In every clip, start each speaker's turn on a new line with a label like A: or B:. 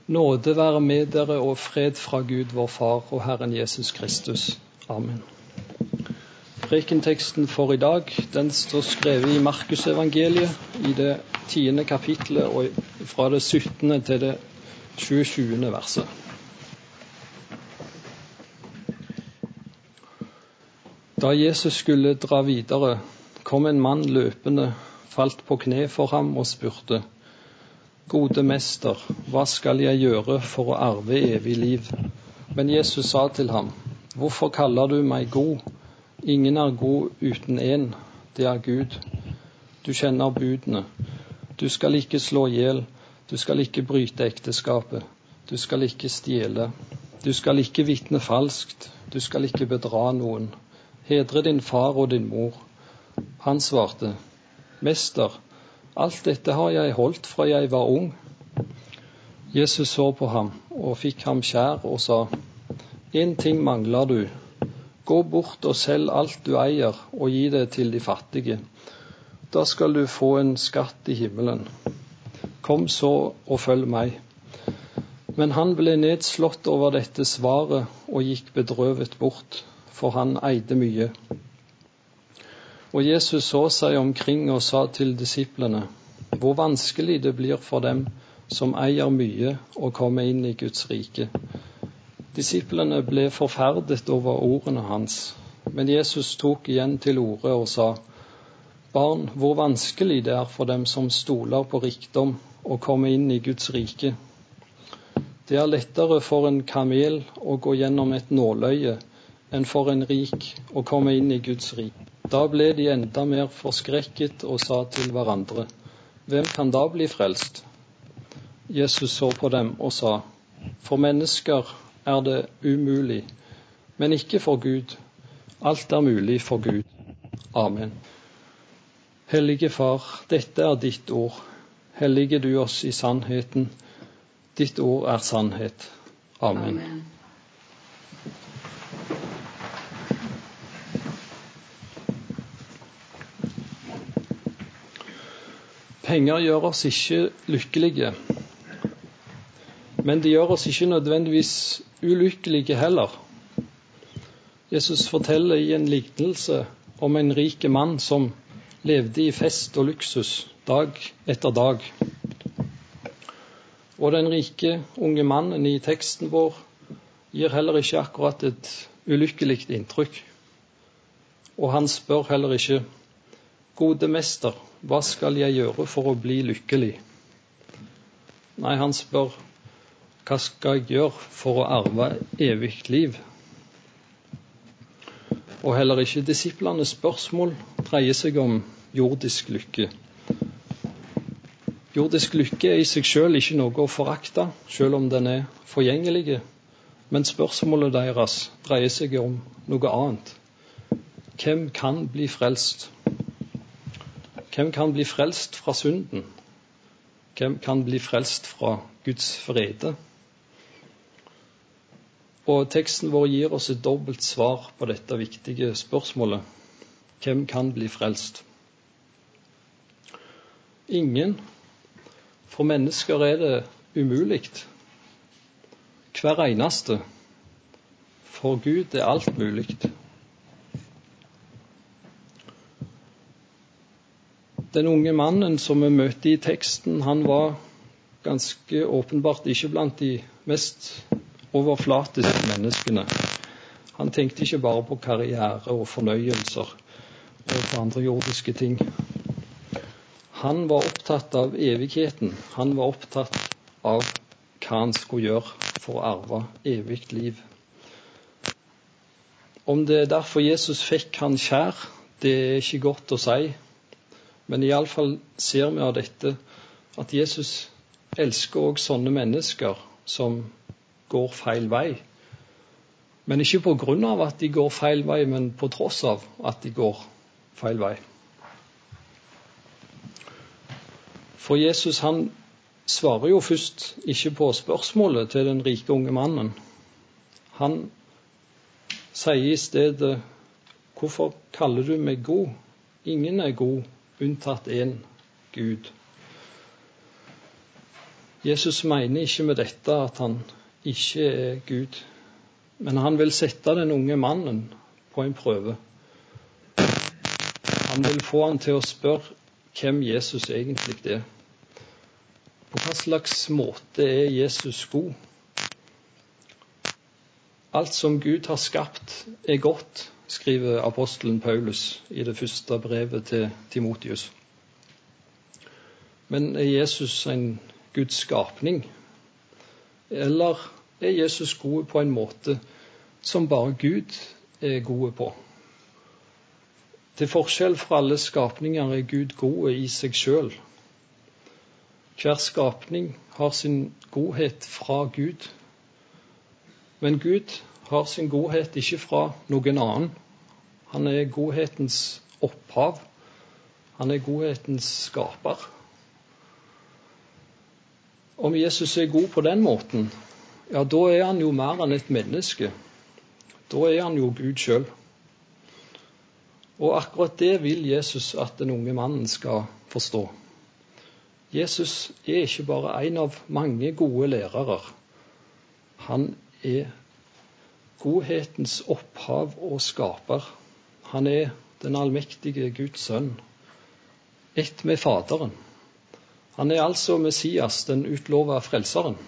A: Nåde være med dere og fred fra Gud vår Far og Herren Jesus Kristus. Amen. Prekenteksten for i dag, den står skrevet i Markus evangeliet i det 10. kapitlet og fra det 17. til det 27. verset. Da Jesus skulle dra videre, kom en mann løpende, falt på kne for ham og spurte: Gode mester, hva skal jeg gjøre for å arve evig liv? Men Jesus sa til ham: Hvorfor kaller du meg god? Ingen er god uten en, det er Gud. Du kjenner budene. Du skal ikke slå ihjel, du skal ikke bryte ekteskapet, du skal ikke stjele, du skal ikke vitne falskt, du skal ikke bedra noen. Hedre din far og din mor. Han svarte: Mester, alt dette har jeg holdt fra jeg var ung. Jesus så på ham og fikk ham kjær og sa: En ting mangler du. Gå bort og selg alt du eier og gi det til de fattige. Da skal du få en skatt i himmelen. Kom så og følg meg. Men han ble nedslått over dette svaret og gikk bedrøvet bort, for han eide mye. Og Jesus så seg omkring og sa til disiplene: Hvor vanskelig det blir for dem som eier mye å komme inn i Guds rike. Disiplene ble forferdet over ordene hans, men Jesus tok igjen til orde og sa: Barn, hvor vanskelig det er for dem som stoler på rikdom å komme inn i Guds rike. Det er lettere for en kamel å gå gjennom et nåløye enn for en rik å komme inn i Guds rike. Da ble de enda mer forskrekket og sa til hverandre: Hvem kan da bli frelst? Jesus så på dem og sa: For mennesker er det umulig, men ikke for Gud. Alt er mulig for Gud. Amen. Hellige Far, dette er ditt ord. Hellige du oss i sannheten. Ditt ord er sannhet. Amen. Amen. Penger gjør oss ikke lykkelige, men de gjør oss ikke nødvendigvis ulykkelige heller. Jesus forteller i en lignelse om en rik mann som levde i fest og luksus dag etter dag. Og den rike unge mannen i teksten vår gir heller ikke akkurat et ulykkelig inntrykk. Og han spør heller ikke: Gode mester, hva skal jeg gjøre for å bli lykkelig? Nei, han spør: Hva skal jeg gjøre for å arve evig liv? Og heller ikke disiplenes spørsmål dreier seg om jordisk lykke. Jordisk lykke er i seg selv ikke noe å forakte, selv om den er forgjengelig. Men spørsmålet deres dreier seg om noe annet. Hvem kan bli frelst? Hvem kan bli frelst fra synden? Hvem kan bli frelst fra Guds vrede? Og teksten vår gir oss et dobbelt svar på dette viktige spørsmålet. Hvem kan bli frelst? Ingen. For mennesker er det umulig. Hver eneste. For Gud er alt mulig. Den unge mannen som vi møter i teksten, han var ganske åpenbart ikke blant de mest overflatiske menneskene. Han tenkte ikke bare på karriere og fornøyelser og på andre jordiske ting. Han var opptatt av evigheten. Han var opptatt av hva han skulle gjøre for å arve evig liv. Om det er derfor Jesus fikk han kjær, det er ikke godt å si. Men i alle fall ser vi av dette at Jesus elsker også sånne mennesker som går feil vei. Men ikke på grunn av at de går feil vei, men på tross av at de går feil vei. For Jesus, han svarer jo først ikke på spørsmålet til den rike unge mannen. Han sier i stedet: Hvorfor kaller du meg god? Ingen er god, unntatt en, Gud. Jesus mener ikke med dette at han ikke er Gud, men han vil sette den unge mannen på en prøve. Han vil få han til å spørre hvem Jesus egentlig er. På hva slags måte er Jesus god? Alt som Gud har skapt er godt, skriver apostelen Paulus i det første brevet til Timotheus. Men er Jesus en Guds skapning? Eller er Jesus god på en måte som bare Gud er god på? Til forskjell fra alle skapninger er Gud god i seg selv. Hver skapning har sin godhet fra Gud. Men Gud har sin godhet ikke fra noen annen. Han er godhetens opphav. Han er godhetens skaper. Om Jesus er god på den måten, ja, da er han jo mer enn et menneske. Da er han jo Gud selv. Og akkurat det vil Jesus at den unge mannen skal forstå. Jesus er ikke bare en av mange gode lærere. Han er godhetens opphav og skaper. Han er den allmektige Guds sønn, ett med Faderen. Han er altså Messias, den utlovede frelseren.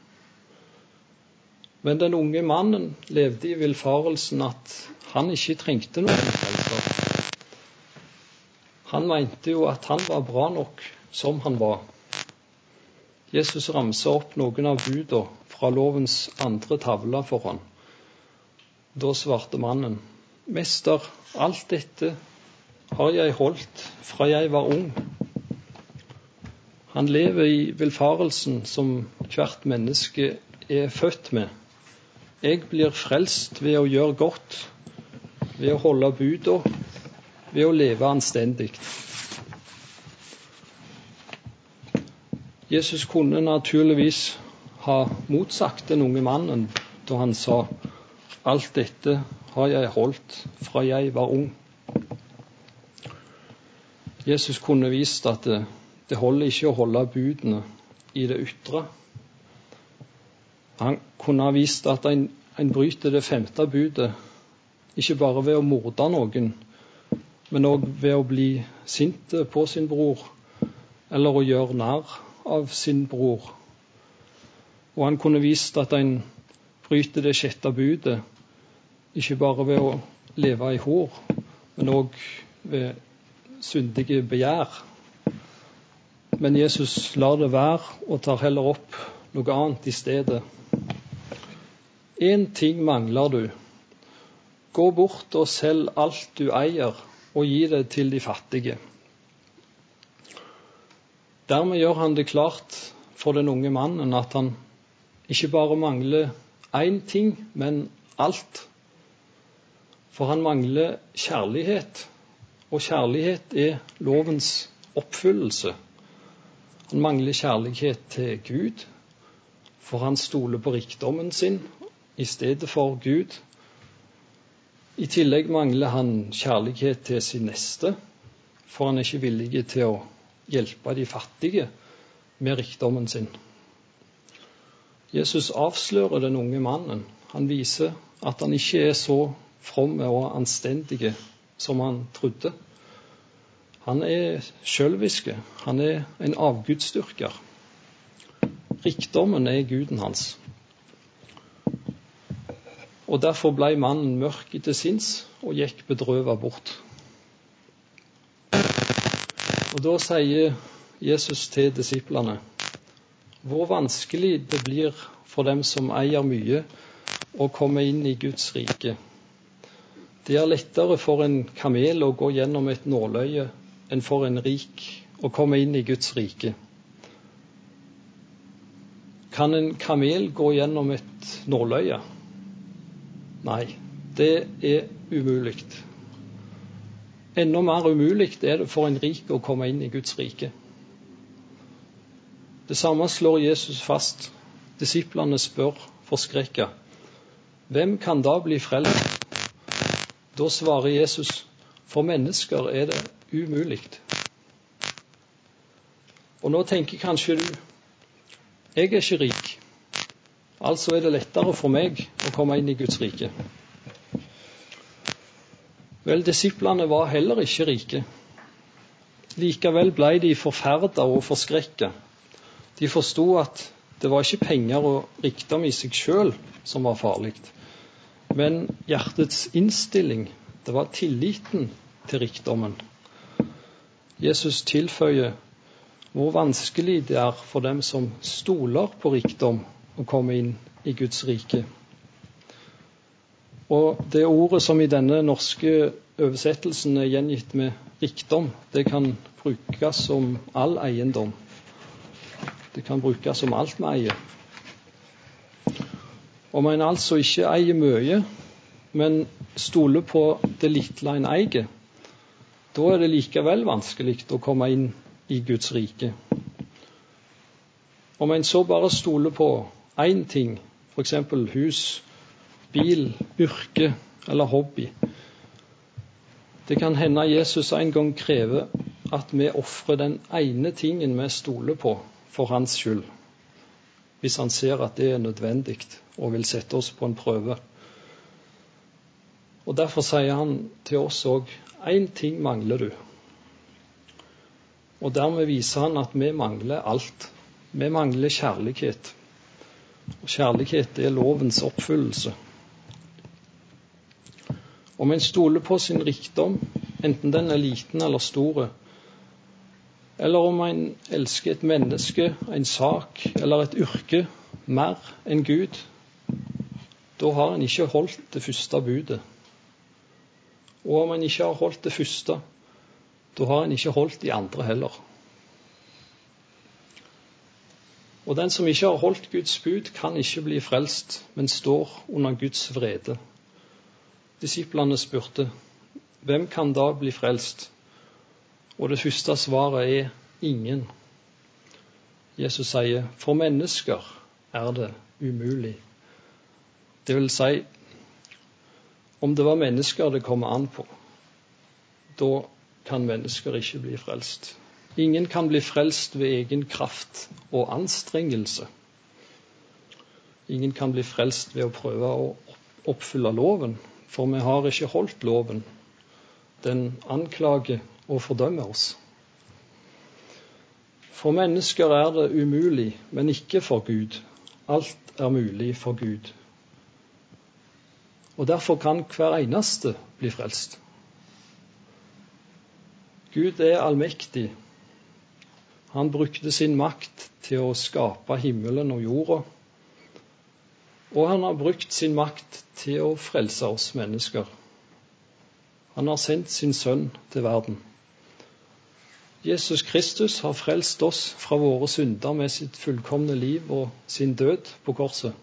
A: Men den unge mannen levde i villfarelsen at han ikke trengte noen frelser. Han mente jo at han var bra nok som han var. Jesus ramset opp noen av budene fra lovens andre tavle for han. Da svarte mannen: «Mester, alt dette har jeg holdt fra jeg var ung.» Han lever i villfarelsen som hvert menneske er født med. Jeg blir frelst ved å gjøre godt, ved å holde budene, ved å leve anstendig. Jesus kunne naturligvis ha motsagt den unge mannen da han sa: «Alt dette har jeg holdt fra jeg var ung.» Jesus kunne vist at det holder ikke å holde budene i det ytre. Han kunne ha vist at en bryter det 5. budet, ikke bare ved å morde noen, men også ved å bli sint på sin bror, eller å gjøre narr av sin bror. Og han kunne vist at en bryter det 6. budet, ikke bare ved å leve i hor, men også ved syndige begjær. Men Jesus lar det være og tar heller opp noe annet i stedet. En ting mangler du. Gå bort og selg alt du eier, og gi det til de fattige. Dermed gjør han det klart for den unge mannen at han ikke bare mangler én ting, men alt. For han mangler kjærlighet, og kjærlighet er lovens oppfyllelse. Han mangler kjærlighet til Gud, for han stoler på rikdommen sin i stedet for Gud. I tillegg mangler han kjærlighet til sin neste, for han er ikke villig til å hjelpe de fattige med rikdommen sin. Jesus avslører den unge mannen. Han viser at han ikke er så from og anstendig som han trodde. Han er sjølviske. Han er en avgudsdyrker. Rikdommen er guden hans. Og derfor ble mannen mørk til sinns og gikk bedrøvet bort. Og da sier Jesus til disiplene: hvor vanskelig det blir for dem som eier mye, å komme inn i Guds rike. Det er lettere for en kamel å gå gjennom et nåløye enn for en rik å komme inn i Guds rike. Kan en kamel gå gjennom et nåløye? Nei, det er umulig. Enda mer umulig er det for en rik å komme inn i Guds rike. Det samme slår Jesus fast. Disiplene spør forskrekket: hvem kan da bli frelst? Da svarer Jesus: for mennesker er det umulig. Og nå tenker kanskje du: jeg er ikke rik, altså er det lettere for meg å komme inn i Guds rike. Vel, disiplene var heller ikke rike. Likevel ble de forferdet og forskrekket. De forstod at det var ikke penger og rikdom i seg selv som var farlig, men hjertets innstilling, det var tilliten til rikdommen. Jesus tilføyer hvor vanskelig det er for dem som stoler på rikdom å komme inn i Guds rike. Og det ordet som i denne norske oversettelsen er gjengitt med rikdom, det kan brukes om all eiendom. Det kan brukes om alt vi eier. Om en altså ikke eier mye, men stoler på det lille en eier, da er det likevel vanskelig å komme inn i Guds rike. Om en så bare stoler på én ting, for eksempel hus, bil, yrke eller hobby, det kan hende Jesus en gang krever at vi offrer den ene tingen vi stoler på for hans skyld, hvis han ser at det er nødvendig og vil sette oss på en prøve. Og derfor sier han til oss også, én ting mangler du. Og dermed viser han at vi mangler alt. Vi mangler kjærlighet. Og kjærlighet er lovens oppfyllelse. Om en stoler på sin rikdom, enten den er liten eller stor, eller om en elsker et menneske, en sak eller et yrke mer enn Gud, da har en ikke holdt det første budet. Og om en ikke har holdt det første, da har en ikke holdt de andre heller. Og den som ikke har holdt Guds bud, kan ikke bli frelst, men står under Guds vrede. Disiplene spurte, hvem kan da bli frelst? Og det første svaret er ingen. Jesus sier, for mennesker er det umulig. Det vil si, om det var mennesker det kommer an på, da kan mennesker ikke bli frelst. Ingen kan bli frelst ved egen kraft og anstrengelse. Ingen kan bli frelst ved å prøve å oppfylle loven, for vi har ikke holdt loven. Den anklager og fordømmer oss. For mennesker er det umulig, men ikke for Gud. Alt er mulig for Gud. Og derfor kan hver eneste bli frelst. Gud er allmektig. Han brukte sin makt til å skape himmelen og jorda, og han har brukt sin makt til å frelse oss mennesker. Han har sendt sin sønn til verden. Jesus Kristus har frelst oss fra våre synder med sitt fullkomne liv og sin død på korset.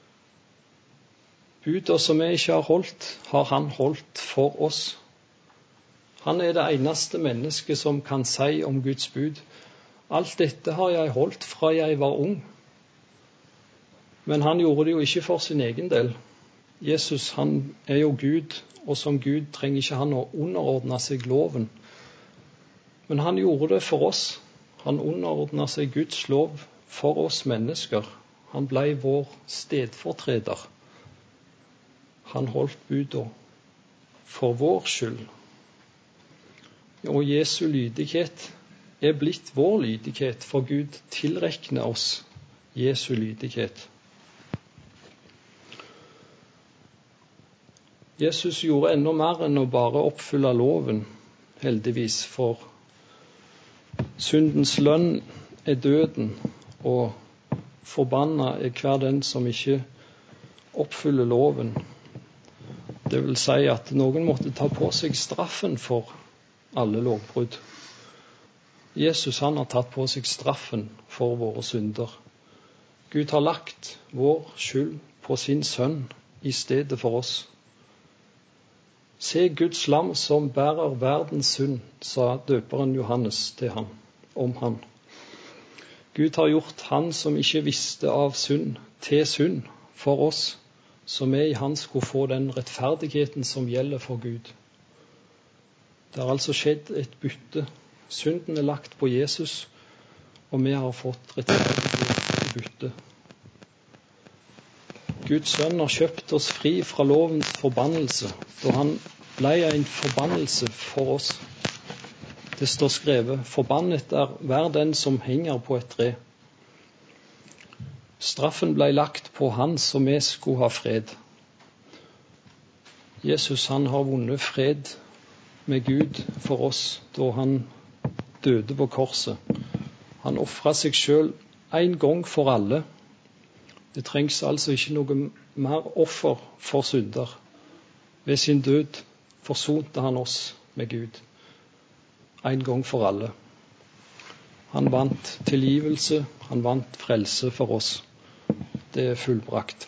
A: Budet som vi ikke har holdt, har han holdt for oss. Han er det eneste mennesket som kan si om Guds bud, alt dette har jeg holdt fra jeg var ung. Men han gjorde det jo ikke for sin egen del. Jesus, han er jo Gud, og som Gud trenger ikke han å underordne seg loven. Men han gjorde det for oss. Han underordnet seg Guds lov for oss mennesker. Han ble vår stedfortreder. Han holdt budet for vår skyld. Og Jesu lydighet er blitt vår lydighet, for Gud tilrekner oss Jesu lydighet. Jesus gjorde enda mer enn å bare oppfylle loven, heldigvis, for syndens lønn er døden, og forbannet er hver den som ikke oppfyller loven. Det vil si at noen måtte ta på seg straffen for alle lovbrudd. Jesus, han har tatt på seg straffen for våre synder. Gud har lagt vår skyld på sin sønn i stedet for oss. Se Guds lam som bærer verdens synd, sa døperen Johannes til ham, om han. Gud har gjort han som ikke visste av synd, til synd for oss, så vi i han skulle få den rettferdigheten som gjelder for Gud. Det har altså skjedd et bytte. Synden er lagt på Jesus, og vi har fått rettferdighet til bytte. Guds sønn har kjøpt oss fri fra lovens forbannelse, da han ble en forbannelse for oss. Det står skrevet, forbannet er hver den som henger på et tre. Straffen ble lagt på han så vi skulle ha fred. Jesus, han har vunnet fred med Gud for oss da han døde på korset. Han offret seg selv en gang for alle. Det trengs altså ikke noe mer offer for synder. Ved sin død forsonte han oss med Gud. En gang for alle. Han vant tilgivelse, han vant frelse for oss. Det er fullbrakt.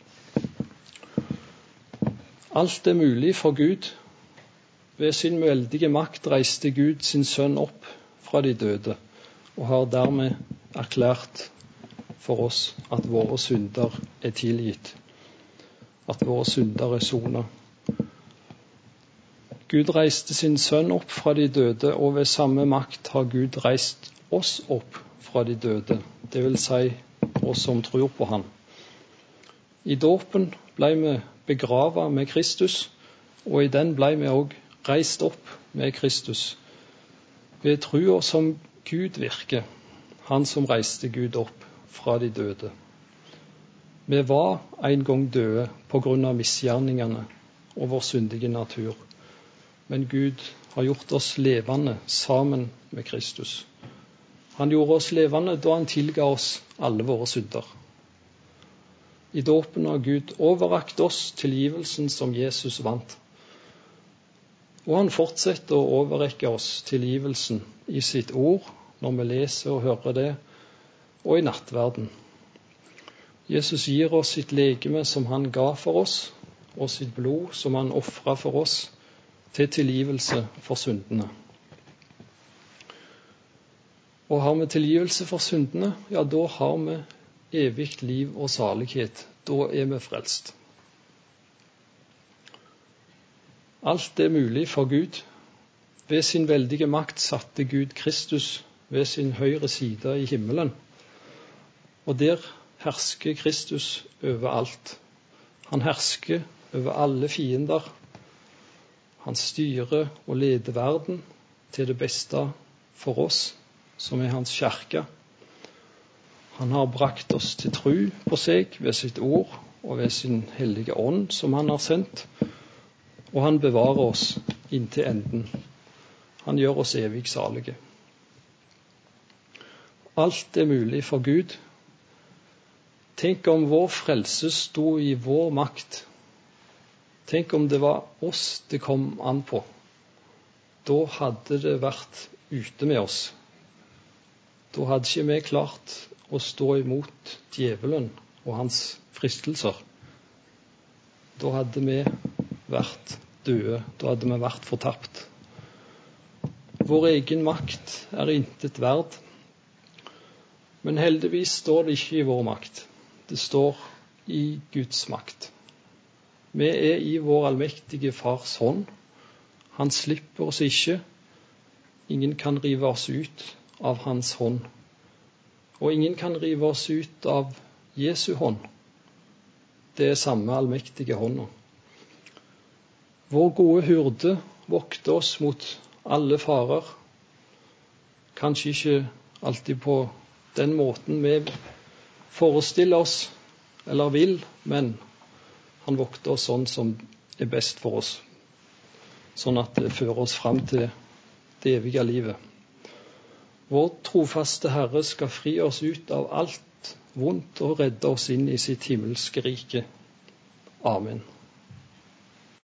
A: Alt er mulig for Gud. Ved sin veldige makt reiste Gud sin sønn opp fra de døde, og har dermed erklært for oss at våre synder er tilgitt, at våre synder er sonet. Gud reiste sin sønn opp fra de døde, og ved samme makt har Gud reist oss opp fra de døde, det vil si oss som tror på han. I dåpen ble vi begravet med Kristus, og i den ble vi også reist opp med Kristus. Ved trua som Gud virker, han som reiste Gud opp fra de døde. Vi var en gang døde på grunn av misgjerningene og vår syndige natur, men Gud har gjort oss levende sammen med Kristus. Han gjorde oss levende da han tilga oss alle våre synder. I dåpen har Gud overrakt oss tilgivelsen som Jesus vant. Og han fortsetter å overrekke oss tilgivelsen i sitt ord, når vi leser og hører det, og i nattverden. Jesus gir oss sitt legeme som han ga for oss, og sitt blod som han offret for oss, til tilgivelse for syndene. Og har vi tilgivelse for syndene, ja, da har vi evig liv og salighet. Da er vi frelst. Alt er mulig for Gud. Ved sin veldige makt satte Gud Kristus ved sin høyre side i himmelen. Og der hersker Kristus over alt. Han hersker over alle fiender. Han styrer og leder verden til det beste for oss, som er hans kirke. Han har brakt oss til tro på seg ved sitt ord og ved sin hellige ånd som han har sendt, og han bevarer oss inntil enden. Han gjør oss evig salige. Alt er mulig for Gud. Tenk om vår frelse sto i vår makt. Tenk om det var oss det kom an på. Da hadde det vært ute med oss. Da hadde ikke vi klart å stå imot djevelen og hans fristelser. Da hadde vi vært døde. Da hadde vi vært fortapt. Vår egen makt er intet verd. Men heldigvis står det ikke i vår makt. Det står i Guds makt. Vi er i vår allmektige fars hånd. Han slipper oss ikke. Ingen kan rive oss ut av hans hånd. Og ingen kan rive oss ut av Jesu hånd. Det er samme allmektige hånda. Vår gode hyrde vokter oss mot alle farer. Kanskje ikke alltid på den måten vi forestiller oss eller vil, men han vokter oss sånn som er best for oss. Sånn at det fører oss fram til det evige livet. Vår trofaste Herre skal fri oss ut av alt vondt og redde oss inn i sitt himmelske rike. Amen.